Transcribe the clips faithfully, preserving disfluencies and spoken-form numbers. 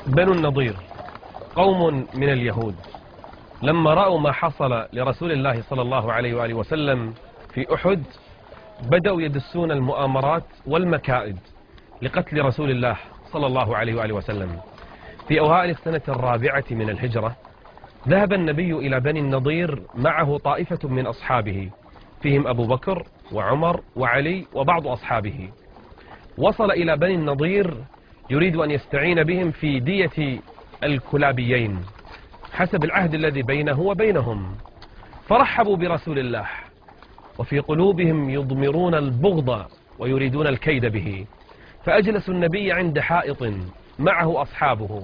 بنو النضير قوم من اليهود لما رأوا ما حصل لرسول الله صلى الله عليه وآله وسلم في أحد بدأوا يدسون المؤامرات والمكائد لقتل رسول الله صلى الله عليه وآله وسلم. في أوائل السنة الرابعة من الهجرة ذهب النبي إلى بني النضير معه طائفة من أصحابه فيهم أبو بكر وعمر وعلي وبعض أصحابه. وصل إلى بني النضير يريد أن يستعين بهم في دية الكلابيين حسب العهد الذي بينه وبينهم، فرحبوا برسول الله وفي قلوبهم يضمرون البغض ويريدون الكيد به، فأجلسوا النبي عند حائط معه أصحابه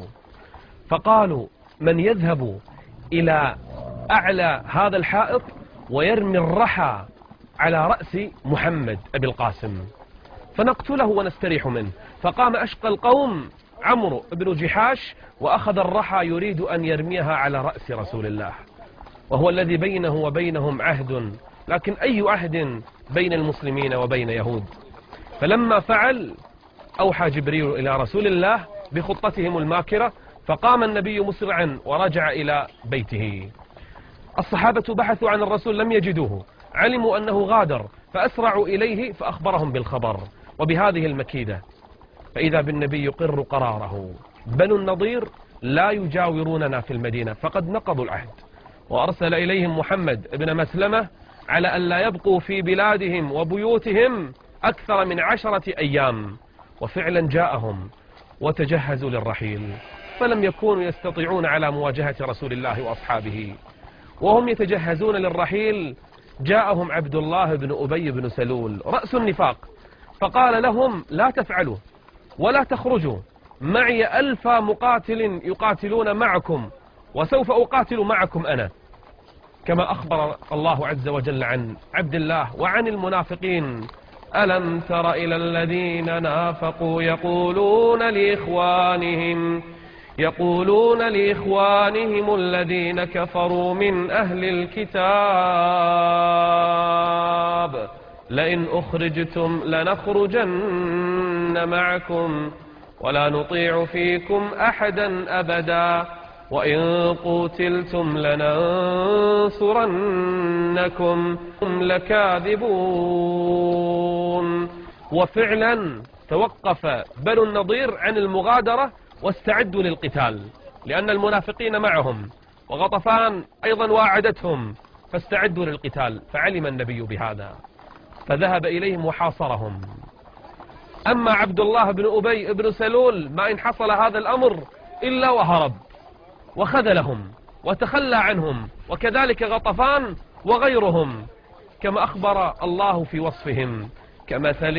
فقالوا من يذهب إلى أعلى هذا الحائط ويرمي الرحى على رأس محمد أبي القاسم فنقتله ونستريح منه. فقام أشقى القوم عمرو بن جحاش وأخذ الرحى يريد أن يرميها على رأس رسول الله، وهو الذي بينه وبينهم عهد، لكن أي عهد بين المسلمين وبين يهود؟ فلما فعل أوحى جبريل إلى رسول الله بخطتهم الماكرة، فقام النبي مسرعا ورجع إلى بيته. الصحابة بحثوا عن الرسول لم يجدوه، علموا أنه غادر فأسرعوا إليه فأخبرهم بالخبر وبهذه المكيدة، فإذا بالنبي يقر قراره. بنو النضير لا يجاوروننا في المدينة فقد نقضوا العهد، وأرسل إليهم محمد بن مسلمة على أن لا يبقوا في بلادهم وبيوتهم أكثر من عشرة أيام، وفعلا جاءهم وتجهزوا للرحيل، فلم يكونوا يستطيعون على مواجهة رسول الله وأصحابه. وهم يتجهزون للرحيل جاءهم عبد الله بن أبي بن سلول رأس النفاق فقال لهم لا تفعلوا ولا تخرجوا، معي ألف مقاتل يقاتلون معكم وسوف أقاتل معكم أنا، كما أخبر الله عز وجل عن عبد الله وعن المنافقين. ألم تر إلى الذين نافقوا يقولون لإخوانهم يقولون لإخوانهم الذين كفروا من أهل الكتاب لئن أخرجتم لنخرجن معكم ولا نطيع فيكم أحدا أبدا وإن قوتلتم لننصرنكم لكاذبون. وفعلا توقف بنو النضير عن المغادرة واستعدوا للقتال، لأن المنافقين معهم وغطفان أيضا واعدتهم، فاستعدوا للقتال. فعلم النبي بهذا فذهب إليهم وحاصرهم. أما عبد الله بن أبي بن سلول ما إن حصل هذا الأمر إلا وهرب وخذلهم وتخلى عنهم، وكذلك غطفان وغيرهم، كما أخبر الله في وصفهم كمثل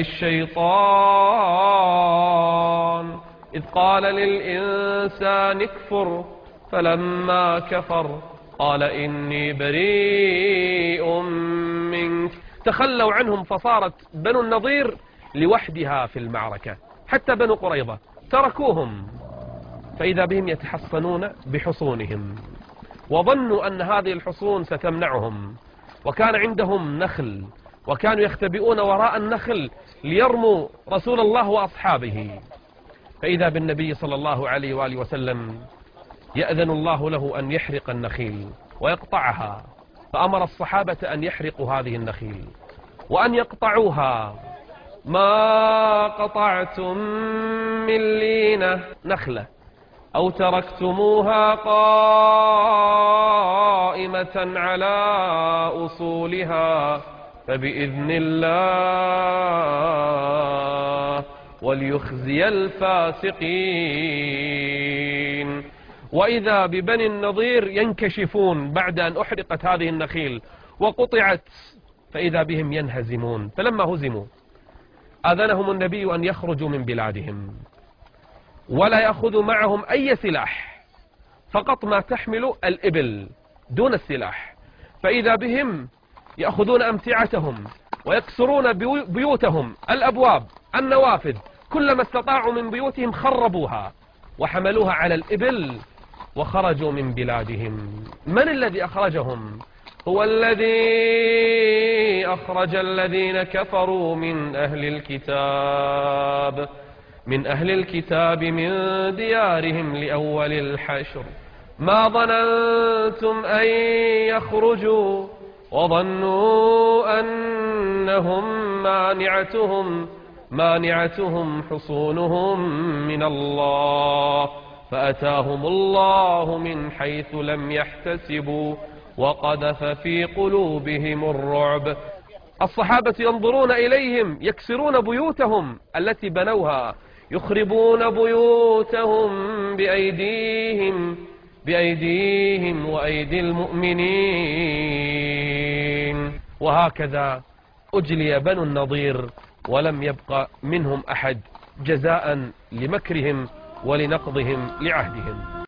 الشيطان إذ قال للإنسان اكفر فلما كفر قال إني بريء منك. تخلوا عنهم فصارت بنو النضير لوحدها في المعركة، حتى بنو قريظة تركوهم، فإذا بهم يتحصنون بحصونهم وظنوا أن هذه الحصون ستمنعهم، وكان عندهم نخل وكانوا يختبئون وراء النخل ليرموا رسول الله وأصحابه. فإذا بالنبي صلى الله عليه وآله وسلم يأذن الله له أن يحرق النخيل ويقطعها، فأمر الصحابة أن يحرقوا هذه النخيل وأن يقطعوها. ما قطعتم من لينة نخلة أو تركتموها قائمة على أصولها فبإذن الله وليخزي الفاسقين. وإذا ببني النضير ينكشفون بعد أن أحرقت هذه النخيل وقطعت، فإذا بهم ينهزمون. فلما هزموا آذنهم النبي أن يخرجوا من بلادهم ولا يأخذوا معهم أي سلاح، فقط ما تحمل الإبل دون السلاح. فإذا بهم يأخذون أمتعتهم ويكسرون بيوتهم، الأبواب، النوافذ، كلما استطاعوا من بيوتهم خربوها وحملوها على الإبل وخرجوا من بلادهم. من الذي أخرجهم؟ هو الذي أخرج الذين كفروا من أهل الكتاب من أهل الكتاب من ديارهم لأول الحشر ما ظننتم أن يخرجوا وظنوا أنهم مانعتهم مانعتهم حصونهم من الله فأتاهم الله من حيث لم يحتسبوا وقذف في قلوبهم الرعب. الصحابة ينظرون إليهم يكسرون بيوتهم التي بنوها، يخربون بيوتهم بأيديهم بأيديهم وأيدي المؤمنين. وهكذا أجلي بنو النضير ولم يبق منهم أحد جزاء لمكرهم ولنقضهم لعهدهم.